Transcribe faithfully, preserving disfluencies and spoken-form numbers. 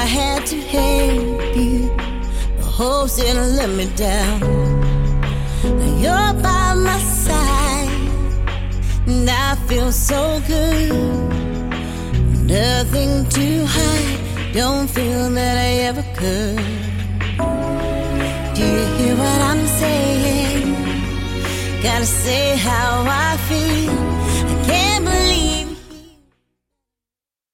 had to help you. The hopes didn't let me down. Now you're by my side, and I feel so good. Nothing to hide, don't feel that I ever could. Do you hear what I'm saying? Gotta say how I feel.